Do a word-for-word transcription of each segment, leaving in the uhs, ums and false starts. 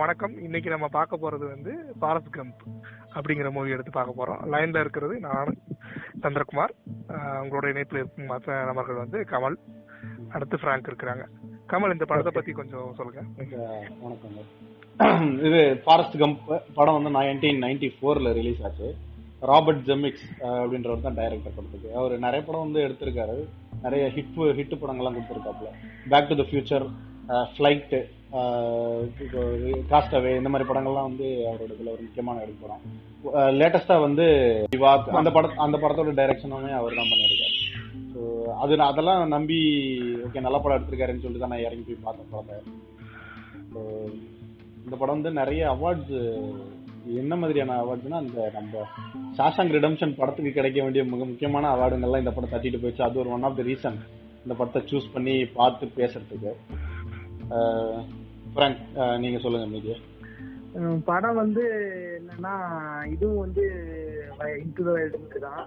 வணக்கம். இன்னைக்கு நம்ம பார்க்க போறது வந்து ஃபாரஸ்ட் கம்ப் அப்படிங்கிற மூவி எடுத்து பார்க்க போறோம். லைன்ல இருக்கிறது நான் சந்திரகுமார், உங்களோட இணைப்பில் இருக்கும் மற்ற நபர்கள் வந்து கமல், அடுத்து பிராங்க் இருக்கிறாங்க. கமல், இந்த படத்தை பத்தி கொஞ்சம் சொல்லுங்க. வணக்கம். இது ஃபாரஸ்ட் கம்ப் படம் வந்து நைன்டீன் நைன்டி ஃபோர்ல ரிலீஸ் ஆச்சு. ராபர்ட் ஜெமிக்ஸ் அப்படின்றவர் தான் டைரக்டர் படத்துக்கு. அவர் நிறைய படம் வந்து எடுத்திருக்காரு, நிறைய ஹிட் ஹிட் படங்கள்லாம் கொடுத்துருக்காப்புல. Back to the future, flight, Castaway, இந்த மாதிரி படங்கள்லாம் வந்து அவரோட இதுல ஒரு முக்கியமான எடுக்க படம். லேட்டஸ்டா வந்து அந்த படம் அந்த படத்தோட டைரக்ஷனுமே அவர் தான் பண்ணியிருக்காரு. ஸோ அது அதெல்லாம் நம்பி ஓகே நல்ல படம் எடுத்திருக்காருன்னு சொல்லிட்டு தான் நான் இறங்கி போய் பார்த்தேன் படத்தை. ஸோ இந்த படம் வந்து நிறைய அவார்ட்ஸ், என்ன மாதிரியான அவார்ட்ஸ்னா அந்த நம்ம ஷாஷாங்க் ரிடெம்ப்ஷன் படத்துக்கு கிடைக்க வேண்டிய மிக முக்கியமான அவார்டுங்கள்லாம் இந்த படம் தட்டிட்டு போயிடுச்சு. அது ஒரு ஒன் ஆஃப் த ரீசன் இந்த படத்தை சூஸ் பண்ணி பார்த்து பேசுறதுக்கு. பிராங்க், நீங்க சொல்லுங்க. மீடியா படம் வந்து என்னன்னா, இதுவும் வந்து இன்டு தி வைல்டுக்கு தான்.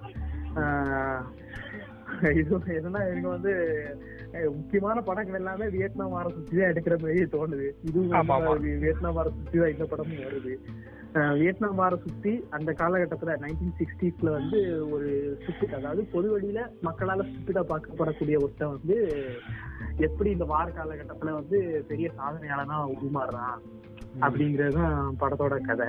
இது என்னன்னா, எனக்கு வந்து முக்கியமான படங்கள் எல்லாமே வியட்நாம் வார சுற்றி தான் எடுக்கிற மாதிரி தோணுது. இதுவும் வியட்நாம் வார சுற்றி தான் இந்த படமும் வருது. வியட்நாம் வார சுற்றி அந்த காலகட்டத்துல நைன்டீன் சிக்ஸ்டீஸ்ல வந்து ஒரு சுத்தி, அதாவது பொது வழியில மக்களால சுத்திட பார்க்கப்படக்கூடிய ஒருத்தன் வந்து எப்படி இந்த வார காலகட்டத்துல வந்து பெரிய சாதனையாளனா உருமாறுறான் அப்படிங்கறதுதான் படத்தோட கதை.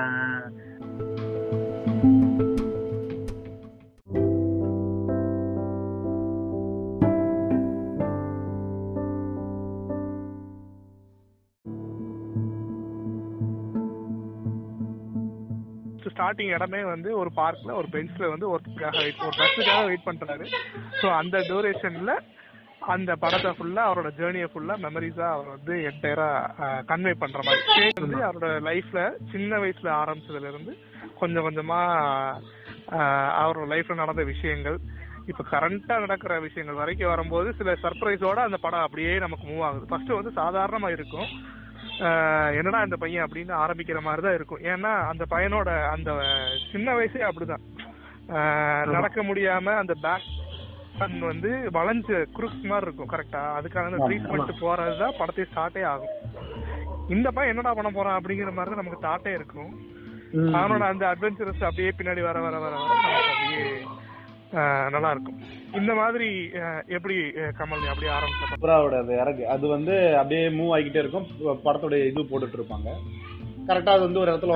ஸ்டார்டிங் இடமே வந்து ஒரு பார்க்ல ஒரு பெஞ்ச்ல வந்து ஒருத்தருக்காக வெயிட் ஒரு பஸ்ஸுக்காக வெயிட் பண்றாரு. ஸோ அந்த டியூரேஷன்ல அந்த படத்தை ஃபுல்லா, அவரோட ஜேர்னியை ஃபுல்லா மெமரிஸா அவர் வந்து என்டையரா கன்வே பண்ற மாதிரி வந்து அவரோட லைஃப்ல சின்ன வயசுல ஆரம்பிச்சதுல இருந்து கொஞ்சம் கொஞ்சமா அவரோட லைஃப்ல நடந்த விஷயங்கள், இப்ப கரண்டா நடக்கிற விஷயங்கள் வரைக்கும் வரும்போது சில சர்ப்ரைஸோட அந்த படம் அப்படியே நமக்கு மூவ் ஆகுது. ஃபர்ஸ்ட் வந்து சாதாரணமா இருக்கும், என்னடா இந்த பையன் அப்படின்னு ஆரம்பிக்கிற மாதிரிதான் இருக்கும். ஏன்னா அந்த பையனோட அந்த சின்ன வயசே அப்படிதான், நடக்க முடியாம அந்த பேக் வந்து வளைஞ்ச குரூக்ஸ் மாதிரி இருக்கும். கரெக்டா அதுக்கான ட்ரீட்மெண்ட் போறதுதான் படத்தை ஸ்டார்டே ஆகும். இந்த பையன் என்னடா பண்ண போறான் அப்படிங்கிற மாதிரி தான் நமக்கு தாட்டே இருக்கும். அவனோட அந்த அட்வென்ச்சரஸ் அப்படியே பின்னாடி வர வர வர வர நமக்கு அப்படியே நல்லா இருக்கும். இந்த மாதிரி எப்படி கமல் அப்படியே ஆரம்பிச்சு அது வந்து அப்படியே மூவ் ஆகிக்கிட்டே இருக்கும். படத்தோட இது போட்டுட்டு இருப்பாங்க. கரெக்டா அது வந்து ஒரு இடத்துல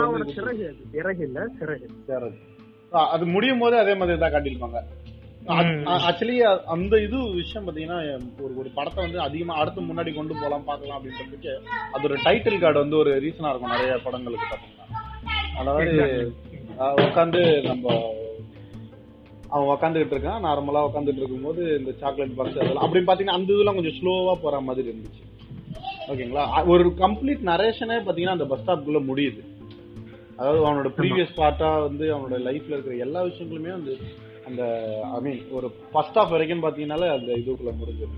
உட்கார அது முடியும் போது அதே மாதிரி தான் காட்டியிருப்பாங்க. ஆக்சுவலி அந்த இது விஷயம் பாத்தீங்கன்னா, ஒரு ஒரு படத்தை வந்து அதிகமா அடுத்து முன்னாடி கொண்டு போலாம் பார்க்கலாம் அப்படின்றதுக்கு அது ஒரு டைட்டில் கார்டு வந்து ஒரு ரீசனா இருக்கும் நிறைய படங்களுக்கு பாத்தீங்கன்னா. அதாவது உட்காந்து நம்ம அவன் உக்காந்துட்டு இருக்கான், நார்மலா உட்காந்துட்டு இருக்கும்போது இந்த சாக்லேட் பாக்ஸ் அதெல்லாம் அப்படின்னு பாத்தீங்கன்னா அந்த இதெல்லாம் கொஞ்சம் ஸ்லோவா போற மாதிரி இருந்துச்சு. ஓகேங்களா, ஒரு கம்ப்ளீட் நரேஷனே பாத்தீங்கன்னா அந்த பஸ் ஸ்டாப்குள்ள முடியுது. அதாவது அவனோட ப்ரீவியஸ் பார்ட்டா வந்து அவனோட லைஃப்ல இருக்கிற எல்லா விஷயங்களுமே வந்து அந்த ஐ மீன் ஒரு ஃபர்ஸ்ட் ஹாஃப் வரைக்கும் பாத்தீங்கன்னாலே அந்த இதுக்குள்ள முடிஞ்சது.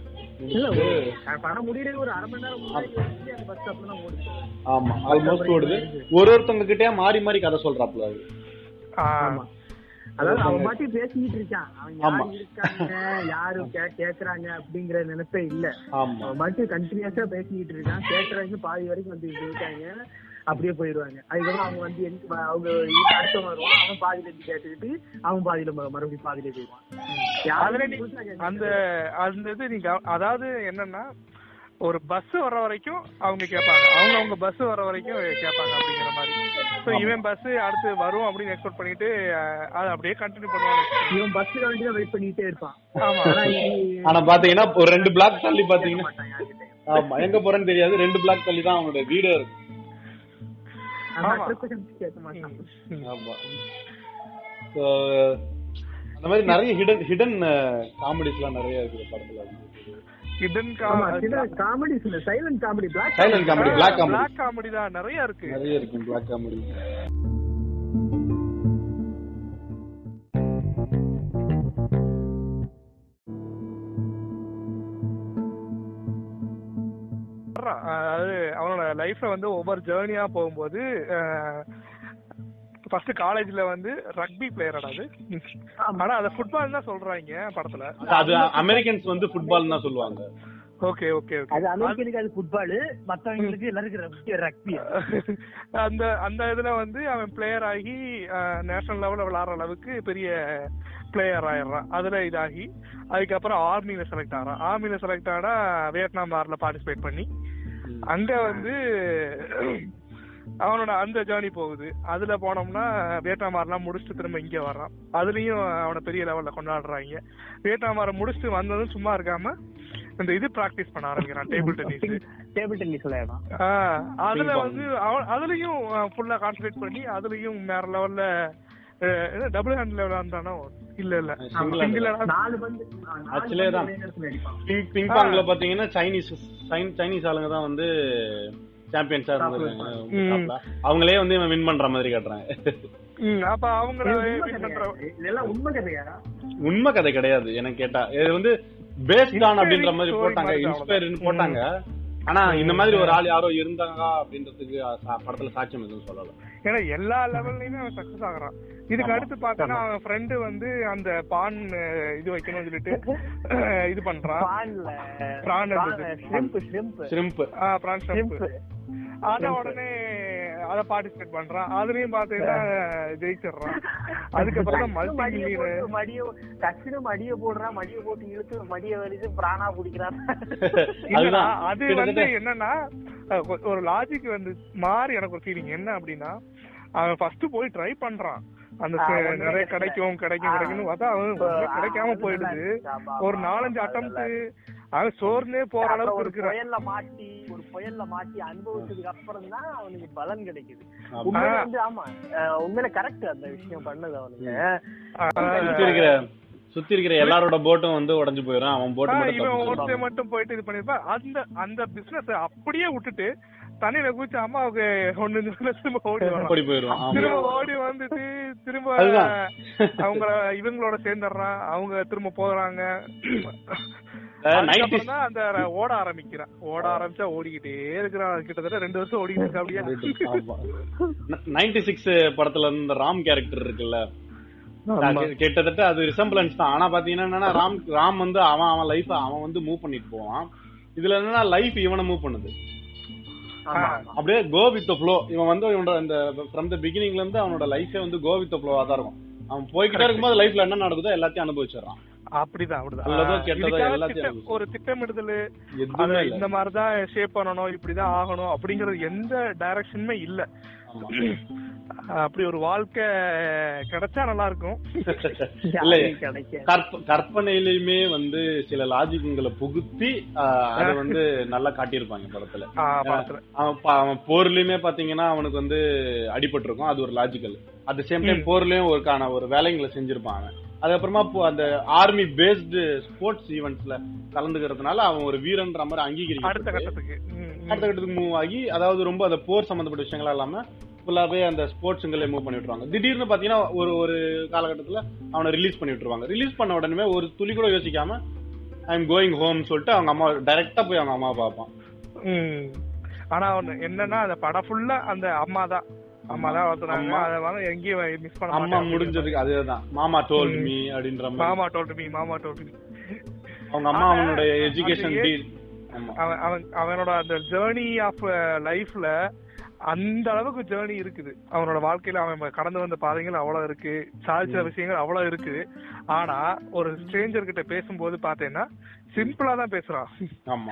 ஆமா, ஆல்மோஸ்ட் ஓடுது. ஒரு ஒருத்தவங்க கிட்டே மாறி மாறி கதை சொல்றாப்ல அது. அதாவது அவன் பாட்டி பேசிக்கிட்டு இருக்கான், அவங்க இருக்காங்க யாரு கேக்குறாங்க அப்படிங்கிற நினைப்பே இல்ல. அவன் பாட்டி கண்டினியூஸா பேசிக்கிட்டு இருக்கான், கேக்குறாங்க பாதி வரைக்கும் வந்து இருக்காங்க, அப்படியே போயிடுவாங்க. அதுக்கப்புறம் அவங்க வந்து அவங்க அடுத்த வருவான், அவன் பாதியில இருந்து கேட்டுக்கிட்டு அவன் பாதியில மறுபடியும் பாதியில போயிடுவான். அந்த அந்த இது நீங்க அதாவது என்னன்னா, ஒரு பஸ் வர்ற வரைக்கும் அவங்க கேட்பாங்க, அவங்க அவங்க பஸ் வர்ற வரைக்கும் கேட்பாங்க அப்படிங்கிற மாதிரி. ஸோ இவன் பஸ் அடுத்து வரும் அப்படின்னு எக்ஸ்பெக்ட் பண்ணிட்டு அதை அப்படியே கண்டினியூ பண்ணுவாங்க. இவன் பஸ்ல வேண்டிய வெயிட் பண்ணிட்டே இருப்பான். ஆமா, ஆனா பாத்தீங்கன்னா ஒரு ரெண்டு பிளாக் தள்ளி பாத்தீங்கன்னா, ஆமா எங்க போறேன்னு தெரியாது, ரெண்டு பிளாக் தள்ளி தான் அவனோட வீடு இருக்கு. அந்த மாதிரி நிறைய ஹிடன் ஹிடன் காமெடிஸ் எல்லாம் நிறைய இருக்கு படத்துல. ஹிடன் காமெடிஸ் இல்ல, silent comedy, black silent comedy, black comedy, black comedy தான் நிறைய இருக்கு, நிறைய இருக்கு பிளாக் காமெடி. அதாவது அவனோட லைஃப்ல வந்து ஒவ்வொரு ஜேர்னியா போகும்போது ஃபர்ஸ்ட் காலேஜ்ல வந்து ரக்பி பிளேயர் அது. ஆனா அத ஃபுட்பால் தான் சொல்றாங்க படத்துல. அது அமெரிக்கன்ஸ் வந்து ஃபுட்பால் தான் சொல்லுவாங்க. Okay okay okay. அது அமெரிக்கனுக்கு அது ஃபுட்பால், மத்தவங்களுக்கு எல்லாருக்கும் ரக்பி. அந்த அந்த இதுல வந்து அவன் பிளேயர் ஆகி நேஷனல் லெவல்ல விளையாடுற அளவுக்கு பெரிய பிளேயர் ஆயிடுறான். அதுல இதாகி அதுக்கப்புறம் ஆர்மில செலக்ட் ஆகிறான். ஆர்மில செலக்ட் ஆனா வியட்நாம் வார்ல பார்ட்டிசிபேட் பண்ணி அங்க வந்து அவனோட அந்த ஜேர்னி போகுது. அதுல போனோம்னா வியட்நாம் வார்லாம் முடிச்சுட்டு திரும்ப இங்க வர்றான். அதுலயும் அவனை பெரிய லெவல்ல கொண்டாடுறாங்க. வியட்நாம் வார முடிச்சுட்டு வந்ததும் சும்மா இருக்காம இந்த இது பிராக்டிஸ் பண்ண ஆரம்பிக்கிறான், டேபிள் டென்னிஸ். டேபிள் டென்னிஸ் அதுல வந்து அவன் அதுலயும் ஃபுல்லா கான்சென்ட்ரேட் பண்ணி அதுலயும் வேற லெவல்ல டபுள் ஹேண்ட் லெவல் இருந்தானோ இல்ல இல்ல ஆக்சுவலி தான் பிங் பாங்ல பாத்தீங்கன்னா சைனீஸ் சைனீஸ் ஆளுங்க தான் வந்து சாம்பியன்ஸா இருந்தாங்க. அவங்களே வந்து இவன் வின் பண்ற மாதிரி காட்டுறாங்க. அப்ப அவங்க உண்மை கதை கிடையாது எனக்கு கேட்டா. இது வந்து பேஸ்ட் ஆன் அப்படின்ற மாதிரி போட்டாங்க, இன்ஸ்பயர்னு போட்டாங்க. ஆனா இந்த மாதிரி ஒரு ஆள் யாரோ இருந்தாங்க அப்படின்றதுக்கு படத்துல சாட்சியம் எதுவும் சொல்லல. ஏன்னா எல்லா லெவல்லயுமே அவன் சக்சஸ் ஆகுறான். இதுக்கு அடுத்து பாத்தீங்கன்னா அவன் ஃப்ரெண்டு வந்து அந்த பான் இது வைக்கணும்னு சொல்லிட்டு இது பண்றான். அத உடனே அத பார்ட்டிசிபேட் பண்றான். அதுலயும் பாத்தீங்கன்னா ஜெயிச்சிடறான். அதுக்கப்புறம் மல்டி மடிய டக்குனு மடிய போடுறான். மடிய போட்டு இழுத்து மடிய வலிச்சு பிராணா குடிக்கிறான். அது வந்து என்னன்னா ஒரு லாஜிக் வந்து மாறி எனக்கு ஒரு ஃபீலிங் என்ன அப்படின்னா, அவன் ஃபர்ஸ்ட் போய் ட்ரை பண்றான். அந்த நிறைய கிடைக்கும் கிடைக்கும் கிடைக்கும் பார்த்தா அவன் கிடைக்காம போயிடுது. ஒரு நாலஞ்சு அட்டம்ப்ட் அவன் சோர்னே போற அளவுக்கு இருக்கு. புயல்ல மாட்டி ஒரு புயல்ல மாட்டி அனுபவிச்சதுக்கு அப்புறம் தான் அவனுக்கு பலன் கிடைக்குது. உண்மையில வந்து ஆமா உண்மையில கரெக்ட் அந்த விஷயம் பண்ணது. அவனுக்கு சுத்தி இருக்கிற எல்லாரோட போட்டும் வந்து உடஞ்சு போயிடும். அவன் போட்டு இவன் ஒருத்தர் மட்டும் போயிட்டு இது பண்ணிருப்பா. அந்த அந்த பிசினஸ் அப்படியே விட்டுட்டு தண்ணியில குதிச்சு அம்மாவுக்கு ஒண்ணு திரும்ப ஓடி போயிடுவான். திரும்ப ஓடி வந்துட்டு திரும்ப அவங்க இவங்களோட சேர்ந்துடுறான். அவங்க திரும்ப போறாங்க. அந்த ஓட ஆரம்பிக்கிறான். ஓட ஆரம்பிச்சா ஓடிக்கிட்டே இருக்கிறான். கிட்டத்தட்ட ரெண்டு வருஷம் ஓடிக்கிட்டு இருக்கா. அப்படியே நைன்டி சிக்ஸ் படத்துல இந்த ராம் கேரக்டர் இருக்குல்ல, கிட்டத்தட்ட அது ரிசம்பிளன்ஸ் தான். ஆனா பாத்தீங்கன்னா ராம் ராம் வந்து அவன் அவன் லைஃப் அவன் வந்து மூவ் பண்ணிட்டு போவான். இதுல என்னன்னா லைஃப் இவனை மூவ் பண்ணுது. அப்படியே கோ வித் ஃப்ளோ. இவன் வந்து இவனோட இந்த ஃப்ரம் தி பிகினிங்ல இருந்து அவனோட லைஃபே வந்து கோ வித் ஃப்ளோவா தான் இருக்கும். அவன் போய்கிட்டே இருக்கும்போது லைஃப்ல என்ன நடக்குதோ எல்லாத்தையும் அனுபவிச்சிடறான். அப்படிதான் அப்படிதான். ஒரு திட்டமிடுதல் இந்த மாதிரிதான் ஷேப் பண்ணணும், இப்படிதான் ஆகணும் அப்படிங்கறது எந்த டைரக்ஷனுமே இல்ல. அப்படி ஒரு வாழ்க்கை கிடைச்சா நல்லா இருக்கும். கற்பனையிலுமே வந்து சில லாஜிக்குங்களை புகுத்தி அதை வந்து நல்லா காட்டியிருப்பாங்க படத்துல. அவன் போர்லயுமே பாத்தீங்கன்னா அவனுக்கு வந்து அடிபட்டு இருக்கும். அது ஒரு logical. At the same time போர்லயும் ஒருக்கான ஒரு வேலைங்களை செஞ்சிருப்பான் அவன். அதுக்கப்புறமா அந்த ஆர்மி பேஸ்டு ஸ்போர்ட்ஸ் ஈவெண்ட்ஸ்ல கலந்துக்கிறதுனால அவன் ஒரு வீரன்ற மாதிரி அங்கீகரிக்க அடுத்த கட்டத்துக்கு அடுத்த கட்டத்துக்கு மூவ் ஆகி, அதாவது ரொம்ப அந்த போர் சம்பந்தப்பட்ட விஷயங்களா இல்லாம ஃபுல்லாவே அந்த ஸ்போர்ட்ஸ்ங்களே மூவ் பண்ணி விட்டுருவாங்க. திடீர்னு பாத்தீங்கன்னா ஒரு ஒரு காலகட்டத்துல அவனை ரிலீஸ் பண்ணி விட்டுருவாங்க. ரிலீஸ் பண்ண உடனே ஒரு துளி கூட யோசிக்காம ஐ எம் கோயிங் ஹோம் சொல்லிட்டு அவங்க அம்மா டைரக்டா போய் அவங்க அம்மா பாப்பான். ஆனா என்னன்னா அந்த படம் ஃபுல்லா அந்த அம்மா தான் அம்மா தான் வளர்த்துறாங்க. அத எங்கேயும் மிஸ் பண்ண அம்மா முடிஞ்சதுக்கு அதேதான் மாமா டோல்ட் மீ அப்படின்ற மாமா டோல்ட் மீ மாமா டோல்ட் மீ. அவங்க அம்மா அவனோட எஜுகேஷன் அவன் அவனோட அந்த ஜேர்னி ஆஃப் லைஃப்ல அந்த அளவுக்கு ஜேர்னி இருக்குது. அவனோட வாழ்க்கையில அவன் கடந்து வந்த பாதைகள் அவ்வளவு இருக்கு, சாதிச்ச விஷயங்கள் அவ்வளவு இருக்கு. ஆனா ஒரு ஸ்ட்ரேஞ்சர் கிட்ட பேசும்போது பாத்தீங்கன்னா சிம்பிளா தான் பேசுறான். ஆமா,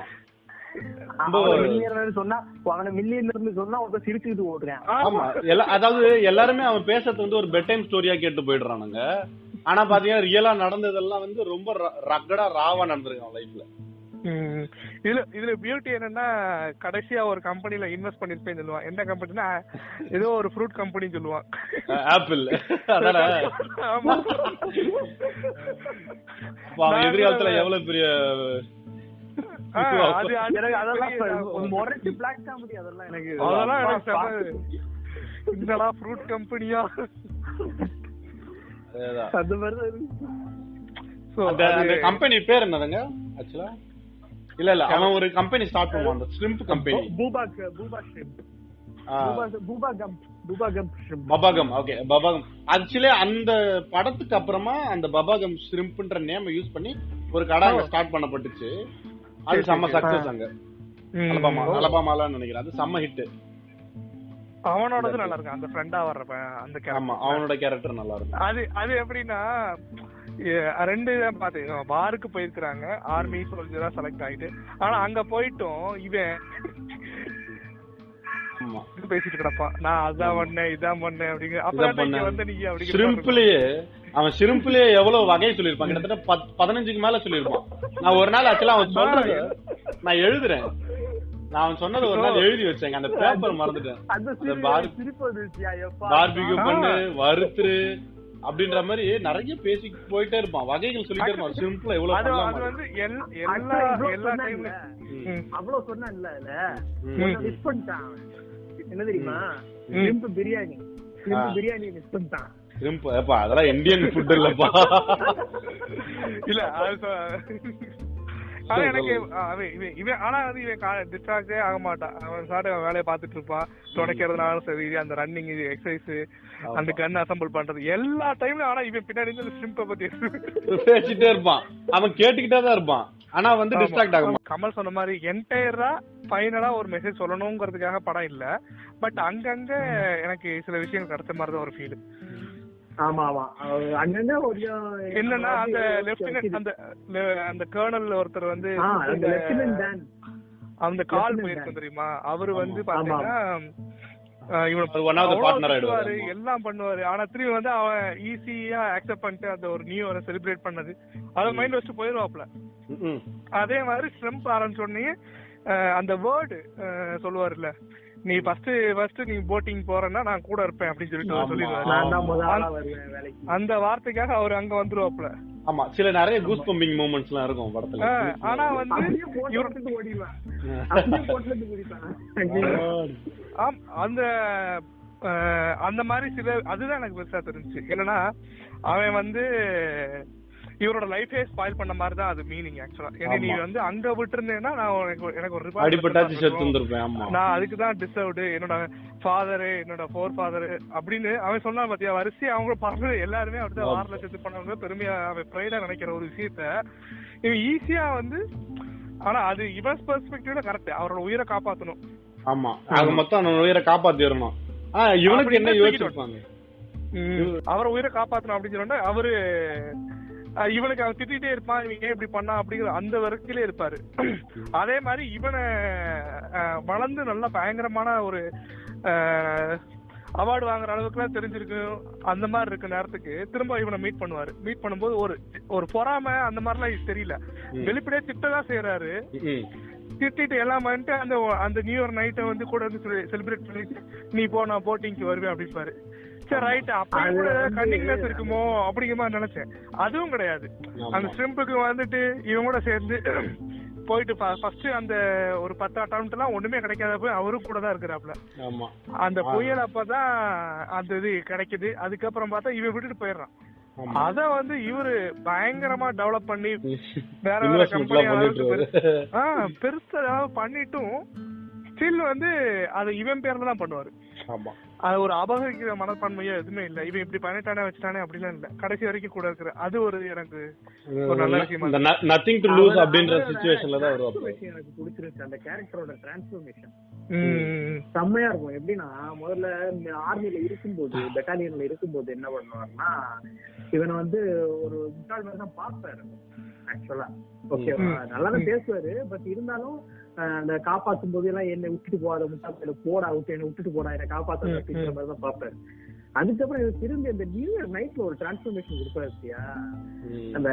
அதாவது எல்லாருமே அவன் பேசுறது வந்து ஒரு பெட் டைம் ஸ்டோரியா கேட்டு போயிடுறானுங்க. ஆனா பாத்தீங்கன்னா ரியலா நடந்ததெல்லாம் வந்து ரொம்ப ரக்கடா ராவா நடந்திருக்கு அவன் லைஃப்ல. இதுல இதுல பியூட்டி என்னன்னா கடைசியா ஒரு கம்பெனில இன்வெஸ்ட் பண்ணிருப்பேன்னு சொல்லுவான். எந்த கம்பெனினா ஏதோ ஒரு ஃப்ரூட் கம்பெனி சொல்லுவான். ஆப்பிள். எதிர்காலத்துல எவ்வளவு பெரிய ஃப்ரூட் கம்பெனியா கம்பெனி பேர் என்னதுங்க ஆக்சுவலா? இல்ல இல்ல அவன் ஒரு கம்பெனி ஸ்டார்ட் பண்ணுவான், அந்த ஷ்ரிம்ப் கம்பெனி. பூபாக் Bubba shrimp Bubba Gump Bubba Gump Bubba Gump. Okay, Bubba Gump. Actually அந்த படத்துக்கு அப்புறமா அந்த பபாகம் ஷ்ரிம்ப்ன்ற நேம் யூஸ் பண்ணி ஒரு கடை ஸ்டார்ட் பண்ணப்பட்டுச்சு. அது செம்ம சக்சஸ் அங்க. அலபாமா அலபாமாலான்னு நினைக்கிறேன், அது செம்ம ஹிட். அவனோடது நல்லா இருக்கு, அந்த ஃப்ரெண்டா வர்றப்ப அந்த கேரக்டர், அவனோட கேரக்டர் நல்லா இருக்கு. அது அது எப்படின்னா ரெண்டு தான் பாத்து பாருக்கு போயிருக்காங்க, ஆர்மி சோல்ஜரா செலக்ட் ஆயிட்டு. ஆனா அங்க போயிட்டும் இவன் பேசிட்டு கிடப்பான், நான் அதான் பண்ணேன் இதான் பண்ணேன் அப்படிங்கிற. அப்ப வந்து நீங்க அப்படி சிம்பிளியே அவன் சிம்பிளியே எவ்வளவு வகையை சொல்லிருப்பான், கிட்டத்தட்ட பதினஞ்சுக்கு மேல சொல்லிருப்பான். நான் ஒரு நாள் ஆக்சுவலா அவன் சொல்றது நான் எழுதுறேன், நான் அவன் சொன்னது ஒரு நாள் எழுதி வச்சேன், அந்த பேப்பர் மறந்துட்டேன். பார்பிக்யூ பண்ணு வறுத்துரு அப்படின்ற மாதிரி நிறைய பேசி போயிட்டே இருப்பான், வகைகள் சொல்லிட்டே இருப்பான். சிம்பிளா எவ்வளவு அவ்வளவு சொன்னா என்ன தெரியுமா, பிரியாணி பிரியாணி மிஸ் பண்ணிட்டான். அதெல்லாம் இந்தியன் ஃபுட் இல்லப்பா. இல்ல ஆனா எனக்கு இவன் ஆனா வந்து இவன் டிஸ்ட்ராக்டே ஆக மாட்டான், அவன் சாட்டு அவன் வேலையை பாத்துட்டு இருப்பான். துடைக்கிறதுனாலும் சரி, அந்த ரன்னிங் எக்ஸசைஸ், அந்த கன் அசம்பிள் பண்றது எல்லா டைம்ல. ஆனா இவன் பின்னாடி இருந்து ஸ்ட்ரிம்ப பத்தி பேசிட்டே இருப்பான், அவன் கேட்டுக்கிட்டே தான் இருப்பான். ஆனா வந்து டிஸ்ட்ராக்ட் ஆகும். கமல் சொன்ன மாதிரி என்டையரா ஃபைனலா ஒரு மெசேஜ் சொல்லணுங்கிறதுக்காக படம் இல்ல, பட் அங்கங்க எனக்கு சில விஷயங்கள் கிடைச்ச மாதிரி தான் ஒரு ஃபீல். ஆமா ஆமா அங்கங்க என்னன்னா அந்த லெப்டினன்ட் அந்த அந்த கர்னல் ஒருத்தர் வந்து அந்த கால் போயிருக்கும் தெரியுமா, அவரு வந்து பாத்தீங்கன்னா எல்லாம் பண்ணுவாரு. ஆனா திரும்பி வந்து அவன் ஈஸியா அக்செப்ட் பண்ணிட்டு அந்த ஒரு நியூ இயரை செலிப்ரேட் பண்ணது அத மைண்ட் வச்சு போயிருவாப்ல. அதே மாதிரி ஸ்ட்ரம்ப் ஆரம்பிச்ச உடனே அந்த வேர்டு சொல்லுவாருல்ல, நீ ஃபர்ஸ்ட் ஃபர்ஸ்ட் நீ போட்டிங் போறேன்னா நான் கூட இருப்பேன் அப்படின்னு சொல்லிட்டு சொல்லிடுவாரு. அந்த வார்த்தைக்காக அவர் அங்க வந்துருவாப்ல. ஆமா, சில நிறைய கூஸ் பம்பிங் மொமெண்ட்ஸ் எல்லாம் இருக்கும் படத்துல. ஆனா வந்து அந்த அந்த மாதிரி சில அதுதான் எனக்கு பெருசா தெரிஞ்சு. என்னன்னா அவன் வந்து இவரோட லைஃபே ஸ்பாயில் பண்ண மாதிரி தான் அது மீனிங் ஆக்சுவலா. ஏன்னா நீ வந்து அங்க விட்டு இருந்தேன்னா நான் எனக்கு ஒரு நான் அதுக்கு தான் டிசர்வ்டு, என்னோட ஃபாதரு என்னோட ஃபோர் ஃபாதரு அப்படின்னு அவன் சொன்னா பாத்தியா, வரிசை அவங்க பசங்க எல்லாருமே அப்படிதான் ஆறு லட்சத்துக்கு பண்ணவங்க பெருமையா அவன் ப்ரைடா நினைக்கிற ஒரு விஷயத்த இவன் ஈஸியா வந்து. ஆனா அது இவன் பெர்ஸ்பெக்டிவ்ல கரெக்ட், அவரோட உயிரை காப்பாத்தணும். ஆமா, அது மொத்தம் அவனோட உயிரை காப்பாத்திடணும். இவனுக்கு என்ன யோசிச்சிருப்பாங்க, அவரை உயிரை காப்பாத்தணும் அப்படின்னு சொன்னா அவரு இவனுக்கு அவன் திட்டிகிட்டே இருப்பான், இவங்க ஏன் இப்படி பண்ணா அப்படிங்கிற அந்த வரைக்கிலே இருப்பாரு. அதே மாதிரி இவனை வளர்ந்து நல்லா பயங்கரமான ஒரு அவார்டு வாங்குற அளவுக்கு எல்லாம் தெரிஞ்சிருக்கும். அந்த மாதிரி இருக்க நேரத்துக்கு திரும்ப இவனை மீட் பண்ணுவாரு. மீட் பண்ணும்போது ஒரு ஒரு பொறாம அந்த மாதிரிலாம் தெரியல, வெளிப்படையா திட்டதான் செய்யறாரு. திட்டிட்டு எல்லாம் பண்ணிட்டு அந்த அந்த நியூ இயர் நைட்டை வந்து கூட வந்து செலிப்ரேட் பண்ணிட்டு நீ போ நான் போட்டிங்க்கு வருவேன் அப்படிப்பாரு. சரி ரைட், அப்படி கூட கண்டினியூஸ் இருக்குமோ அப்படிங்கிற மாதிரி நினைச்சேன். அதுவும் கிடையாது. அந்த ஸ்ட்ரிம்புக்கு வந்துட்டு இவங்க கூட சேர்ந்து போயிட்டு ஃபர்ஸ்ட் அந்த ஒரு பத்து அட்டம்ப்ட் எல்லாம் ஒண்ணுமே கிடைக்காத போய் அவரும் கூட தான் இருக்கிறாப்ல. அந்த புயல் அப்பதான் அந்த இது கிடைக்குது. அதுக்கப்புறம் பார்த்தா இவன் விட்டுட்டு போயிடுறான். அத வந்து இவரு பயங்கரமா டெவலப் பண்ணி வேற வேற கம்பெனி பெருசா பண்ணிட்டும் ஸ்டில் வந்து அது இவன் பேர்ல தான் பண்ணுவாரு. அது ஒரு அபகரிக்கிற மனப்பான்மையோ எதுவுமே இல்ல. இவன் இப்படி பண்ணிட்டானே வச்சுட்டானே அப்படிலாம் இல்ல, கடைசி வரைக்கும் கூட இருக்கிற அது ஒரு எனக்கு ஒரு நல்ல விஷயம். நதிங் டு லூஸ் அப்படின்ற சிச்சுவேஷன்ல தான் வரும். எனக்கு பிடிச்சிருச்சு அந்த கேரக்டரோட டிரான்ஸ்ஃபர்மேஷன் செம்மையா இருக்கும். எப்படின்னா முதல்ல ஆர்மில இருக்கும்போது பெட்டாலியன்ல இருக்கும்போது என்ன பண்ணுவாருன்னா இவனை வந்து ஒரு முட்டாள் மாதிரி தான் பார்ப்பாரு ஆக்சுவலா. ஓகேவா, நல்லாதான் பேசுவாரு. பட் இருந்தாலும் அந்த காப்பாற்றும் போது எல்லாம் என்ன விட்டுட்டு போகாத முட்டாள் போடா விட்டு என்ன விட்டுட்டு போடா என்ன காப்பாற்ற அப்படிங்கிற மாதிரி தான் பாப்பாரு. அதுக்கப்புறம் திரும்பி அந்த நியூ இயர் நைட்ல ஒரு டிரான்ஸ்பர்மேஷன் கொடுப்பாரு. அந்த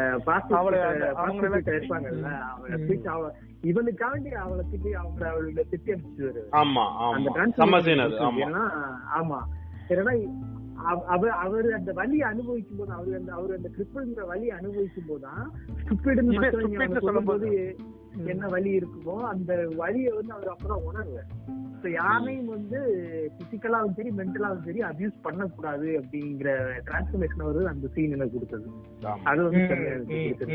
இருப்பாங்கல்ல அவங்க இவனுக்காண்டி அவளை திட்டி அவங்க அவளோட திட்டி அனுப்பிச்சுவாரு. அந்த டிரான்ஸ்பர்மேஷன் ஆமா ஏன்னா அவர் அவரு அந்த வலியை அனுபவிக்கும் போது அவரு அந்த அவரு அந்த கிரிப்பிள்ங்கிற வலியை அனுபவிக்கும் போதுதான் ஸ்டூபிட்னு சொல்லும் போது என்ன வலி இருக்குமோ அந்த வலியை வந்து அவர் அப்பதான் உணர்வார். யாரையும் வந்து பிசிக்கலாவும் சரி மென்டலாவும் சரி அபியூஸ் பண்ணக்கூடாது அப்படிங்கிற டிரான்ஸ்பர்மேஷன் வருது அந்த சீன் எனக்கு கொடுத்தது. அது வந்து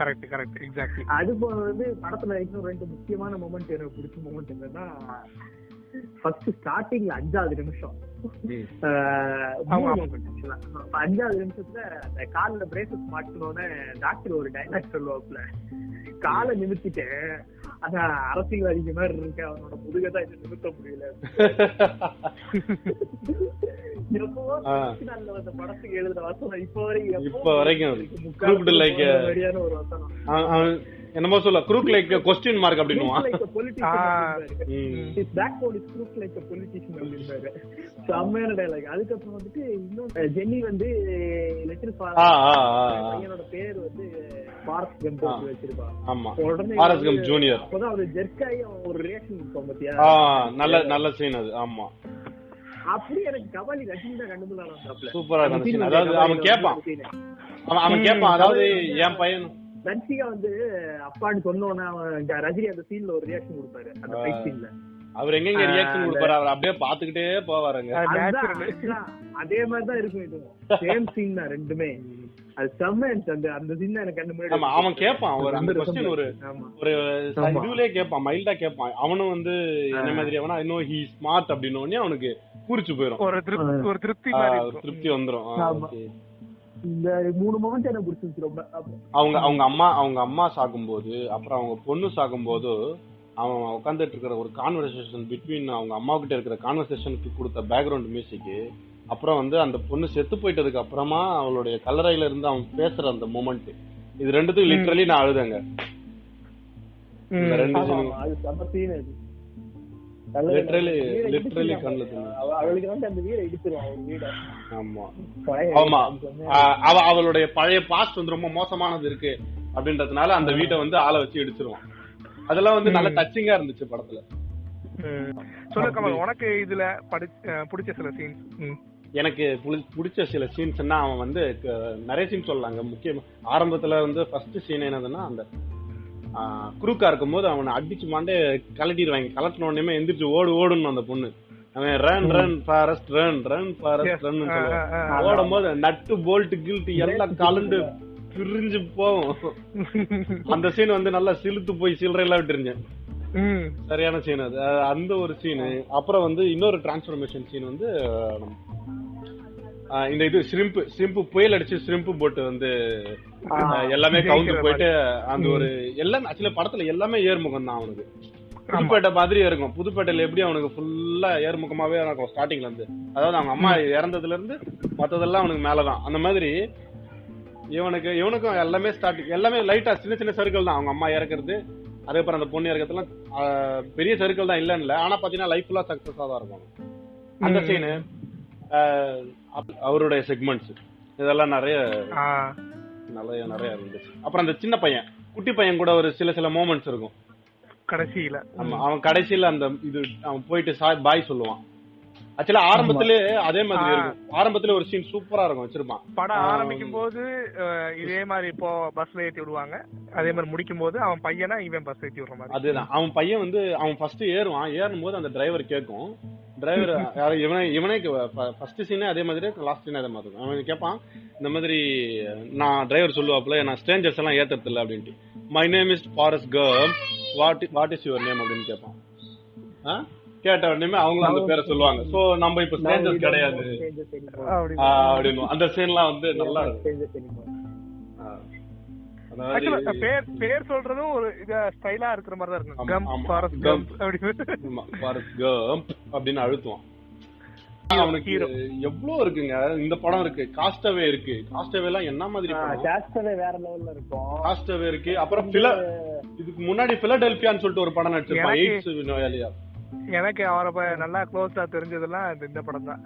அது போல வந்து படத்துல இன்னும் ரெண்டு முக்கியமான மொமெண்ட் எனக்கு பிடிச்ச மொமெண்ட் என்னன்னா ஃபர்ஸ்ட் ஸ்டார்டிங்ல அஞ்சாவது நிமிஷம் அஞ்சாவது நிமிஷத்துல அந்த காலில் பிரேசஸ் மாட்டணும்னு டாக்டர் ஒரு டைலாக் சொல்லுவாப்புல, காலை நிமித்திட்டேன் ஆனா அரசியல்வாதி மாதிரி இருக்கு, அவனோட முதுகதான் இன்னும் நிறுத்த முடியல. எப்பவோ அந்த படத்துக்கு எழுதுற வசனம் இப்ப வரைக்கும் இப்ப வரைக்கும் சரியான ஒரு வசனம். என்னமோ சொல்ல குரூக் லைக் கொஸ்டின் மார்க் அப்படின்னு செம்மையான டைலாக். அதுக்கப்புறம் வந்துட்டு இன்னும் ஜென்னி வந்து லிட்டில் பையனோட பேர் வந்து ஃபாரஸ்ட் கம்ப் வச்சிருப்பா. உடனே ஃபாரஸ்ட் கம்ப் ஜூனியர் அப்பதான் அது ஜெர்க்காயி ஒரு ரியாக்ஷன் இருக்கும் பாத்தியா, நல்ல நல்ல சீன் அது. ஆமா அப்படி எனக்கு கபாலி ரஜினி தான் கண்டுபிடிச்சாப்ல. சூப்பரா இருந்துச்சு. அதாவது அவன் கேட்பான் அவன் கேட்பான் அதாவது என் பையன் ரன்சிகா வந்து அப்பான்னு சொன்னோன்னா ரஜினி அந்த சீன்ல ஒரு ரியாக்ஷன் கொடுப்பாரு அந்த ஃபைட் சீன்ல. அவர் எங்க ரியாக்ஷன் கொடுப்பாரு, அவர் அப்படியே பாத்துக்கிட்டே போவாருங்க. அதே மாதிரிதான் இருக்கும், இதுவும் சேம் சீன் தான் ரெண்டுமே. அது செம்ம அந்த அந்த சீன் எனக்கு கண்ணு முன்னாடி. அவன் கேட்பான் ஒரு அந்த क्वेश्चन ஒரு ஒரு இதுலயே கேட்பான், மைல்டா கேட்பான். அவனும் வந்து என்ன மாதிரி அவனா இன்னும் ஹி ஸ்மார்ட் அப்படின உடனே அவனுக்கு பூரிச்சு போயிடும், ஒரு திருப்தி ஒரு திருப்தி மாதிரி திருப்தி வந்துரும். இந்த மூணு மொமெண்ட் எனக்கு பிடிச்சிருச்சு ரொம்ப. அவங்க அவங்க அம்மா அவங்க அம்மா சாகும்போது அப்புறம் அவங்க பொண்ணு சாகும்போது அவன் உட்காந்துட்டு இருக்கிற ஒரு கான்வர்சேஷன் பிட்வீன் அவங்க அம்மா கிட்ட இருக்கிற கான்வர்சேஷனுக்கு கொடுத்த பேக்ரவுண்ட் மியூசிக், அப்புறம் வந்து அந்த பொண்ணு செத்து போயிட்டதுக்கு அப்புறமா அவளுடைய கல்லறையில இருந்து அவன் பேசுற அந்த மொமெண்ட், இது ரெண்டுத்துக்கும் லிட்டரலி நான் அழுதேங்க. ரெண்டு லிட்டரலி லிட்டரலி கண்ணுல ஆமா ஆமா அவ அவளுடைய பழைய பாஸ்ட் வந்து ரொம்ப மோசமானது இருக்கு அப்படின்றதுனால அந்த வீட்டை வந்து ஆளை வச்சு இடிச்சிருவான். அதெல்லாம் வந்து நல்ல டச்சிங்கா இருந்துச்சு படத்துல. சொல்லு கமல், உனக்கு இதுல பிடிச்ச சில சீன்ஸ்? எனக்கு பிடிச்ச சில சீன்ஸ்னா அவன் வந்து நிறைய சீன் சொல்லலாங்க. முக்கியமா ஆரம்பத்துல வந்து ஃபர்ஸ்ட் சீன் என்னதுன்னா அந்த குரூக்கா இருக்கும் போது அவனை அடிச்சு மாண்டே கலட்டிடுவாங்க. கலட்டின உடனே எந்திரிச்சு ஓடு ஓடுன்னு அந்த பொண்ணு அவன் run run Forrest run run Forrest run ஓடும் போது நட்டு போல்ட் கில்ட் எல்லாம் கலண்டு பிரிஞ்சு போகும். அந்த சீன் வந்து நல்லா சிலுத்து போய் சில்லறை எல்லாம் விட்டுருந்தேன். சரியான சீன் அது, அந்த ஒரு சீனு. அப்புறம் வந்து இன்னொரு டிரான்ஸ்பர்மேஷன் சீன் வந்து இந்த இது ஷ்ரிம்ப் ஷ்ரிம்ப் புயல் அடிச்சு ஷ்ரிம்ப் போட்டு வந்து எல்லாமே கவுந்து போயிட்டு அந்த ஒரு எல்லாம் ஆக்சுவலி படத்துல எல்லாமே ஏர்முகம் தான் அவனுக்கு. புதுப்பேட்டை மாதிரி இருக்கும். புதுப்பேட்டையில எப்படி அவனுக்கு ஃபுல்லா ஏர்முகமாவே இருக்கும் ஸ்டார்டிங்ல இருந்து. அதாவது அவங்க அம்மா இறந்ததுல இருந்து மத்ததெல்லாம் அவனுக்கு மேலதான். அந்த மாதிரி இவனுக்கு இவனுக்கும் எல்லாமே ஸ்டார்டிங் எல்லாமே லைட்டா சின்ன சின்ன சர்க்கிள் தான். அவங்க அம்மா இறக்குறது, அதுக்கப்புறம் அந்த பொண்ணு இறக்கிறதுலாம் பெரிய சர்க்கிள் தான் இல்லன்னு இல்ல. ஆனா பாத்தீங்கன்னா லைஃப் ஃபுல்லா சக்சஸா தான் இருக்கும். அந்த சீனு, அவருடைய செக்மெண்ட்ஸ் இதெல்லாம் நிறைய நிறைய நிறைய இருந்துச்சு. அப்புறம் அந்த சின்ன பையன் குட்டி பையன் கூட ஒரு சில சில மோமெண்ட்ஸ் இருக்கும் கடைசியில. ஆமா, அவன் கடைசியில அந்த இது அவன் போயிட்டு பாய் சொல்லுவான். ஆக்சுவலா ஆரம்பத்திலே அதே மாதிரி இருக்கும். ஆரம்பத்துல ஒரு சீன் சூப்பரா இருக்கும் வச்சிருப்பான். படம் ஆரம்பிக்கும் போது இதே மாதிரி இப்போ பஸ்ல ஏத்தி விடுவாங்க, அதே மாதிரி முடிக்கும் போது அவன் பையனா இவன் பஸ் ஏத்தி விடுற மாதிரி. அதுதான் அவன் பையன் வந்து அவன் ஃபர்ஸ்ட் ஏறுவான். ஏறும் போது அந்த டிரைவர் கேட்கும், டிரைவர் இவனே இவனே ஃபர்ஸ்ட் சீனே அதே மாதிரி லாஸ்ட் சீனே அதே மாதிரி. அவன் கேட்பான் இந்த மாதிரி, நான் டிரைவர் சொல்லுவாப்புல நான் ஸ்ட்ரேஞ்சர்ஸ் எல்லாம் ஏத்துறது இல்லை அப்படின்ட்டு. My name is Forrest Gump, what what is your name அப்படின்னு கேட்பான். கேட்ட உடனே அவங்களும் அந்த பேரை சொல்லுவாங்க. சோ நம்ம இப்ப ஸ்ட்ரேஞ்சர்ஸ் கிடையாது அப்படின்னு அந்த சீன்லாம் வந்து நல்லா இருக்கும். பேர் சொல்றதும் ஒரு ஸ்டைலா இருக்கிற மாதிரி தான் இருக்கும். கம்ப் ஃபாரஸ்ட் கம்ப் அப்படின்னு அழுத்துவான். அவனுக்கு எவ்வளவு இருக்குங்க இந்த படம் இருக்கு. காஸ்டவே இருக்கு. காஸ்டவே எல்லாம் என்ன மாதிரி காஸ்டவே வேற லெவல்ல இருக்கும். காஸ்டவே இருக்கு. அப்புறம் இதுக்கு முன்னாடி பிலடெல்பியான்னு சொல்லிட்டு ஒரு படம் நடிச்சிருப்பான், எய்ட்ஸ் நோயாளியா. எனக்கு அவரை நல்லா க்ளோஸா தெரிஞ்சதெல்லாம் இந்த படம் தான்.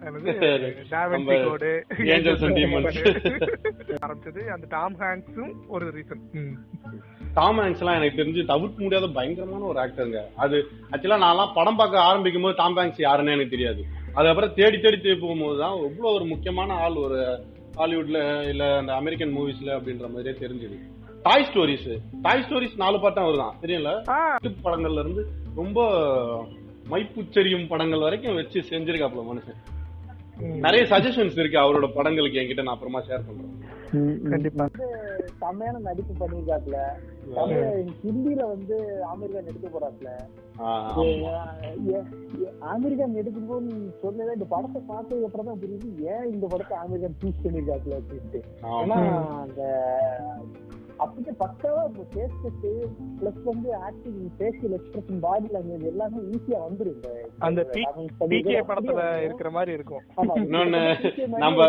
ஆரம்பிச்சது அந்த டாம் ஹாங்க்ஸும் ஒரு ரீசன். டாம் ஹாங்க்ஸ் எல்லாம் எனக்கு தெரிஞ்சு தவிர்க்க முடியாத பயங்கரமான ஒரு ஆக்டருங்க. அது ஆக்சுவலா நான் படம் பார்க்க ஆரம்பிக்கும் போது டாம் ஹாங்க்ஸ் யாருன்னு எனக்கு தெரியாது. அதுக்கப்புறம் தேடி தேடி தேடி போகும்போதுதான் எவ்வளவு ஒரு முக்கியமான ஆள் ஒரு ஹாலிவுட்ல இல்ல அந்த அமெரிக்கன் மூவிஸ்ல அப்படின்ற மாதிரியே தெரிஞ்சது. டாய் ஸ்டோரிஸ் டாய் ஸ்டோரிஸ் நாலு பாட்டம் வருதான் தெரியல. படங்கள்ல இருந்து ரொம்ப மைப்புச்சரியும் படங்கள் வரைக்கும் வச்சு செஞ்சிருக்காப்ல மனுஷன். நிறைய சஜஷன்ஸ் இருக்கு அவரோட படங்களுக்கு, என்கிட்ட நான் அப்புறமா ஷேர் பண்றேன். கண்டிப்பா செம்மையான நடிப்பு பண்ணிருக்காப்ல. ஹிந்தியில வந்து அமெரிக்கன் எடுக்க போறாப்ல. அமெரிக்கன் எடுக்கும் போது சொன்னதே இந்த படத்தை பார்த்ததுக்கு அப்புறம் தான் புரியுது ஏன் இந்த படத்தை அமெரிக்கன் சூஸ் பண்ணிருக்காப்ல அப்படின்ட்டு. ஏன்னா அந்த அப்படியே பக்காவா ஃபேஸ் கட் பிளஸ் வந்து acting, facial expression, body language எல்லாமே ஈஸியா வந்துரும். அந்த பிகே படத்துல இருக்கிற மாதிரி இருக்கும். இன்னொன்னு நம்ம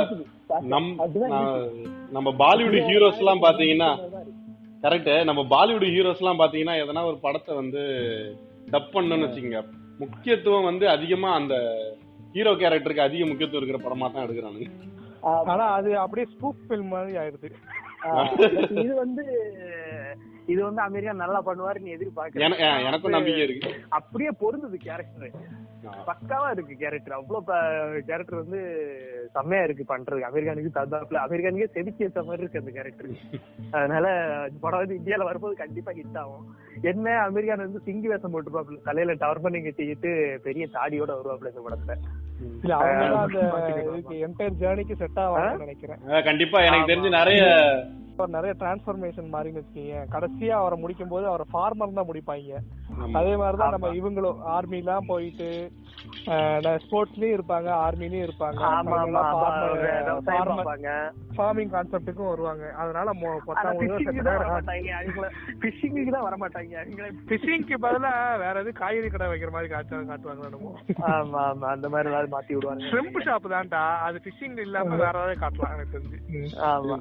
நம்ம பாலிவுட் ஹீரோஸ் எல்லாம் பாத்தீங்கன்னா கரெக்ட், நம்ம பாலிவுட் ஹீரோஸ் எல்லாம் பாத்தீங்கன்னா எதனா ஒரு படத்தை வந்து டப் பண்ணணும்னு வச்சுக்கோங்க, முக்கியத்துவம் வந்து அதிகமா அந்த ஹீரோ கேரக்டருக்கு அதிக முக்கியத்துவம் இருக்கிற படமா தான் எடுக்கிறானுங்க. ஆனா அது அப்படியே ஸ்பூஃப் ஃபில்ம் மாதிரி ஆயிடுது. இது வந்து இது வந்து அமெரிக்கா நல்லா பண்ணுவாரு நீ எதிர்பார்க்க. எனக்கும் நம்பிக்கை இருக்கு. அப்படியே பொருந்தது கேரக்டர், பக்காவா இருக்கு கேரக்டர். அவ்வளவு கேரக்டர் வந்து செம்மையா இருக்கு பண்றது. அமெரிக்கானுக்கு தந்தாப்புல அமெரிக்கானுக்கே செதுக்கி ஏற்ற மாதிரி இருக்கு அந்த கேரக்டர். அதனால படம் வந்து இந்தியால வரும்போது கண்டிப்பா ஹிட் ஆகும். என்ன அமெரிக்கான வந்து சிங்கி வேஷம் போட்டுருப்பாப்ல, தலையில டவர்பனி கட்டிக்கிட்டு பெரிய தாடியோட வருவாப்ல இந்த படத்துல. என்டையர் ஜர்னிக்கு செட் ஆகும் நினைக்கிறேன். கண்டிப்பா எனக்கு தெரிஞ்சு நிறைய நிறைய டிரான்ஸ்பர்மேஷன் மாதிரி வச்சுக்கீங்க. கடைசியா அவரை முடிக்கும் போது அவரை ஃபார்மர் தான் முடிப்பாங்க. அதே மாதிரிதான் நம்ம இவங்களும் ஆர்மி எல்லாம் போயிட்டு ஸ்போர்ட்ஸ்லயும் இருப்பாங்க, ஆர்மிலயும் இருப்பாங்க, ஃபார்மிங் கான்செப்டுக்கும் வருவாங்க. அதனால பிஷிங்க்கு தான் வர மாட்டாங்க. பிஷிங்க்கு பதிலா வேற எது காய்கறி கடை வைக்கிற மாதிரி காய்ச்சல் காட்டுவாங்க. ஆமா ஆமா, அந்த மாதிரி ஏதாவது மாத்தி விடுவாங்க. ஷ்ரிம்ப் ஷாப் தான்டா, அது பிஷிங் இல்லாம வேற ஏதாவது காட்டலாம் எனக்கு தெரிஞ்சு. ஆமா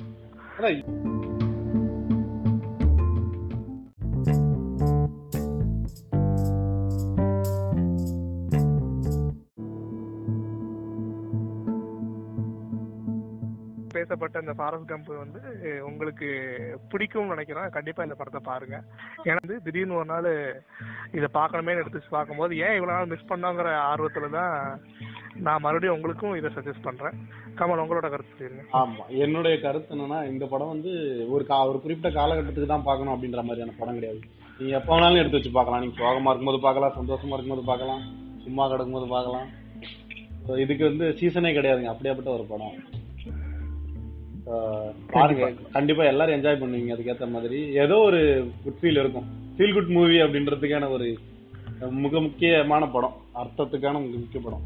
பேசப்பட்ட இந்த ஃபாரஸ்ட் கம்ப் வந்து உங்களுக்கு பிடிக்கும்னு நினைக்கிறேன். கண்டிப்பா இந்த படத்தை பாருங்க. ஏன்னா வந்து திடீர்னு ஒரு நாள் இதை பார்க்கணுமே எடுத்து பார்க்கும்போது ஏன் இவ்வளவு நாள் மிஸ் பண்ணோங்கிற ஆர்வத்துல தான் நான் மறுபடியும் உங்களுக்கும் இதை சஜஸ்ட் பண்றேன். கமல், உங்களோட கருத்து சொல்லுங்க. ஆமா, என்னுடைய கருத்து என்னன்னா, இந்த படம் வந்து ஒரு கா ஒரு குறிப்பிட்ட காலகட்டத்துக்கு தான் பார்க்கணும் அப்படின்ற மாதிரியான படம் கிடையாது. நீங்க எப்ப வேணாலும் எடுத்து வச்சு பார்க்கலாம். நீங்க சோகமா இருக்கும்போது பார்க்கலாம், சந்தோஷமா இருக்கும்போது பார்க்கலாம், சும்மா கிடக்கும் போது பார்க்கலாம். இதுக்கு வந்து சீசனே கிடையாதுங்க, அப்படியாப்பட்ட ஒரு படம். பாருங்க, கண்டிப்பா எல்லாரும் என்ஜாய் பண்ணுவீங்க. அதுக்கேற்ற மாதிரி ஏதோ ஒரு குட் ஃபீல் இருக்கும். ஃபீல் குட் மூவி அப்படின்றதுக்கான ஒரு மிக முக்கியமான படம், அர்த்தத்துக்கான முக்கிய படம்.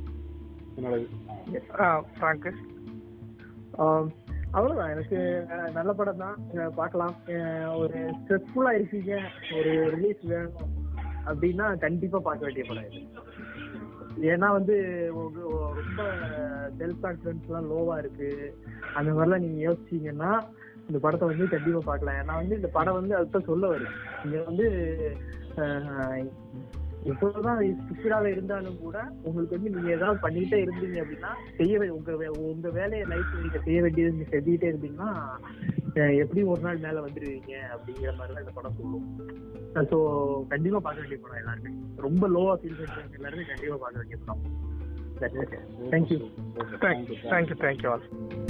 அவ்வளவுதான், எனக்கு நல்ல படம் தான், பார்க்கலாம். ஒரு ஸ்ட்ரெஸ்ஃபுல்லா இருக்கீங்க, ஒரு ரிலீஸ் வேணும் அப்படின்னா கண்டிப்பா பார்க்க வேண்டிய படம் இது. ஏன்னா வந்து ரொம்ப செல்ஃப் கான்பிடன்ஸ் எல்லாம் லோவா இருக்கு, அந்த மாதிரிலாம் நீங்க யோசிச்சீங்கன்னா இந்த படத்தை வந்து கண்டிப்பா பார்க்கலாம். ஏன்னா வந்து இந்த படம் வந்து அதுதான் சொல்ல வரும். நீங்க வந்து எப்போதான் ஸ்பிரிடாக இருந்தாலும் கூட உங்களுக்கு வந்து நீங்க ஏதாவது பண்ணிக்கிட்டே இருந்தீங்க அப்படின்னா செய்ய உங்க உங்க வேலையை லைஃப் நீங்க செய்ய வேண்டியது நீங்க செஞ்சுக்கிட்டே இருந்தீங்கன்னா எப்படி ஒரு நாள் மேல வந்துருவீங்க அப்படிங்கிற மாதிரிலாம் இந்த படம் சொல்லும். ஸோ கண்டிப்பா பார்க்க வேண்டிய படம் எல்லாருமே. ரொம்ப லோவா ஃபீல் பண்றவங்க எல்லாருமே கண்டிப்பா பார்க்க வேண்டிய படம். Thank you thank you thank you all.